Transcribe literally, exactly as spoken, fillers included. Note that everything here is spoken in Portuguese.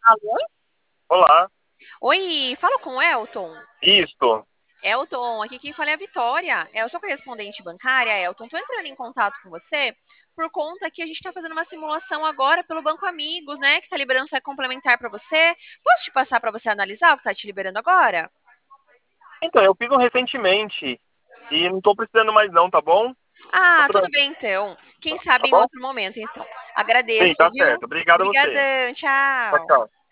Alô? Olá, Oi, falo com o Elton. isto. Elton, aqui quem fala é a Vitória. É, eu sou correspondente bancária, Elton. Tô entrando em contato com você por conta que a gente tá fazendo uma simulação agora pelo Banco Amigos, né? Que tá liberando saque complementar para você. Posso te passar para você analisar o que tá te liberando agora? Então, eu fiz um recentemente e não tô precisando mais não, tá bom? Ah, Outra, tudo bem então. Quem tá sabe em bom? outro momento, então. Sim, Agradeço, tá viu? certo. Obrigado a você. Obrigadão, Tchau, tchau. tchau.